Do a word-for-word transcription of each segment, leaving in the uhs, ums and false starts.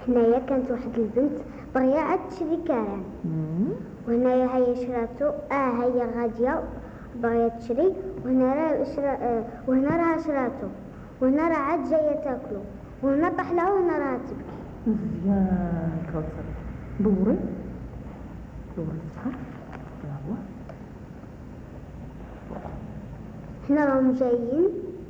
هنايا كانت واحد البنت بغيا عاد تشري كرم، وهنايا هي شراتو، اه هي غاديه بغيا تشري، وهنا راه شرا آه وهنا راه شراتو، وهنا راه عاد جايه تاكلو، وهنا طاح لها وهنا راه تبكي. مزيان كوثر، دوري دوري صح. يلا هنا راهم جايين،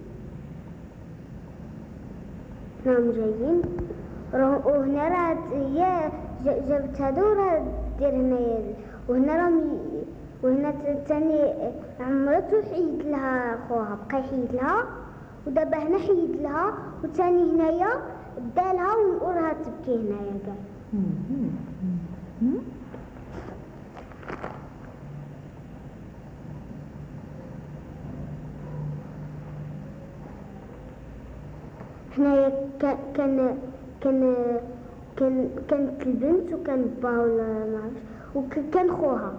راهم جايين وهنا راه هي جابت هادو راه دير هنايا، وهنا راهم وهنا ثاني عمرتو حيد لها خوها، بقى يحيد لها، ودابا هنا حيد لها، وثاني هنايا دالها وراها تبكي هنايا كاع. هنايا كان كان كان كان كانت البنت وكان باها ولا معرفش، وكان خوها،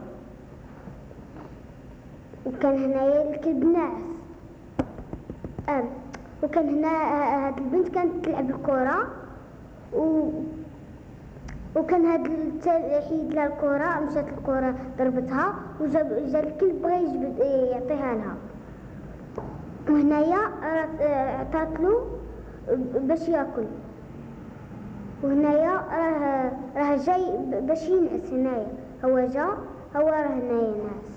وكان هنايا الكلب ناعس. اه وكان هنا هاد البنت كانت تلعب الكرة، و وكان هاد حيد لها الكرة، مشات الكرة ضربتها وجاب جا الكلب بغا يجبد يعطيها لها، وهنايا عطاتلو باش ياكل، وهنايا راه راه جاي باش ينعس. هنايا هو جا، هو راه هنايا ناعس.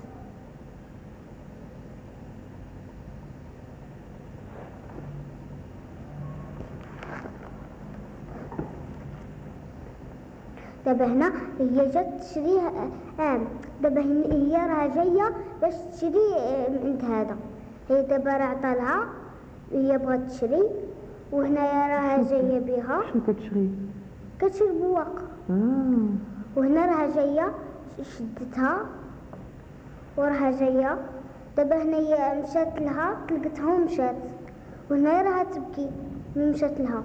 دابا هنا هي جات تشري، اه دابا هي راه جايه باش تشري من عند هذا، هي دابا راه عطالها، هي بغات تشري، وهنايا راه جايه بها. شنو كتشري؟ كتشري بواق. اه وهنا راه جايه شدتها وراها جايه، دابا هنايا مشات لها طلقتها ومشات، وهنايا راها تبكي من مشات لها.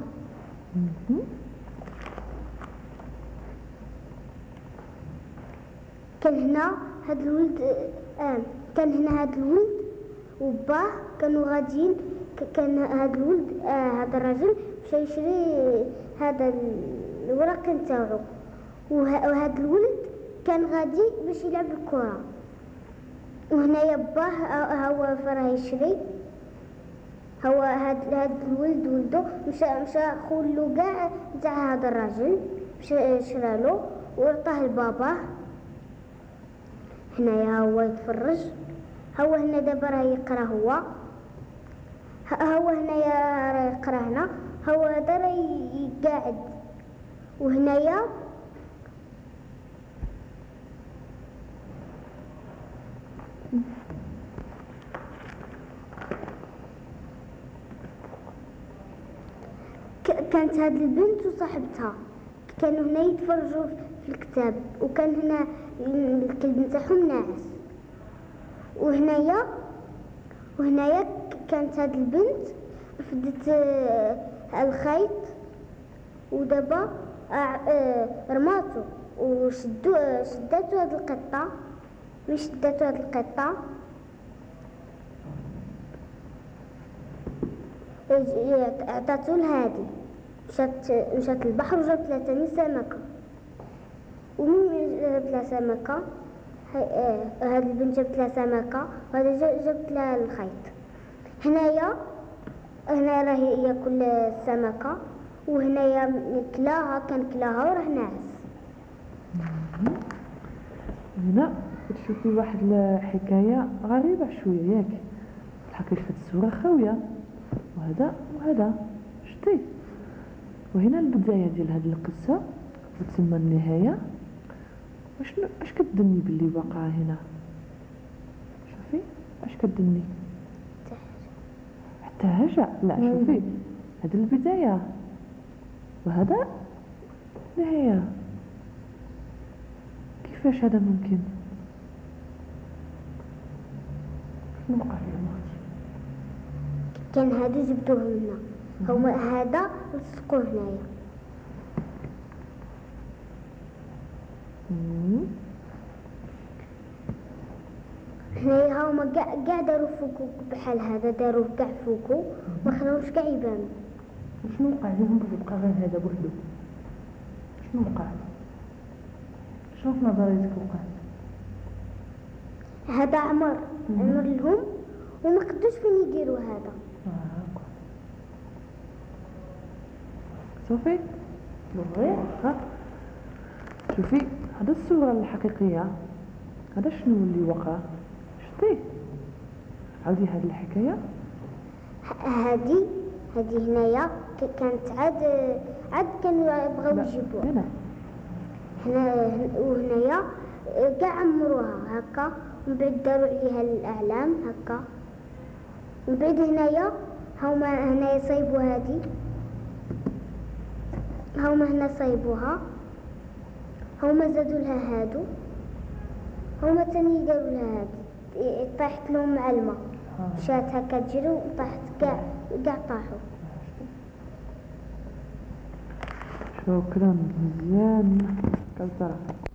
كان هنا هاد الولد، آه كان هنا هاد الولد وباه كانوا غاديين، كان هاد الولد آه هذا الرجل مشى يشري هذا الورق نتاعو، وهذا الولد كان غادي باش يلعب الكره، وهنايا باه هو فراه يشري، هو هاد هاد الولد ولدو مشى مشى خولو كاع تاع هذا الرجل، مشى شرالو وعطاه لباباه. هنايا هو يتفرج، هو هنا دابا راه يقرا، هو هو هنايا راه يقرا، هنا هو هذا راه يقعد، وهنايا كانت هاد البنت وصاحبتها كانوا هنا يتفرجوا في الكتاب، وكان هنا الكلب نتاعهم ناعس. وهنايا وهنايا كانت هاد البنت فدت الخيط، ودابا رماتو وشدو شداتو هاد القطه، مش شداتو هاد القطه، عطاتو لهادي، مشات مشات البحر وجابت لها ثاني سمكه، ومن جابت لها سمكه هاد البنت جابت لها سمكه، وهذا جابت لها الخيط. هنايا هنا راه ياكل السمكه، وهنايا كلاها كان كلاها وراه ناعس. هنا تشوفي واحد الحكايه غريبه شويه ياك، تحكي في الصوره خاويه، وهذا وهذا شتي، وهنا البدايه ديال هذه القصه وتسمى النهايه. واش اش كتدني باللي واقع هنا؟ شوفي اش كتدني؟ حتى هجا. لا شوفي هذه البدايه وهذا النهايه، كيفاش هذا ممكن؟ شنو وقع لهم اختي؟ كان هذا جبدوه لنا، هما هذا لصقوه هنايا. هنايا هما كاع كاع داروا فوقو بحال هذا، داروا كاع فوقو ما خلاوش كاع يبانوا. شنو وقع لهم باش يبقى غير هذا بوحدو؟ شنو وقع؟ شنو في نظريتك وقع؟ هذا عمر مم. عمر لهم وما قدوش فين يديروا هذا. آه. صافي بغي ها شوفي هذا الصورة الحقيقية، هذا شنو اللي وقع؟ شتي عاودي هذه الحكاية. هذه هذه هنايا ك- كانت عاد عاد كانوا يبغاو لا، يجيبوها هنا هنا وهنايا كاع عمروها هكا، من بعد داروا عليها الاعلام هكا، من بعد هنايا هما هنايا صايبوا هذه، هما هنا صايبوها، هما زادوا لها هادو، هما تاني داروا لها هادي، طاحت لهم مع الماء، آه. مشات هكا تجري وطاحت كاع كاع طاحوا. شكرا مزيان كالترى.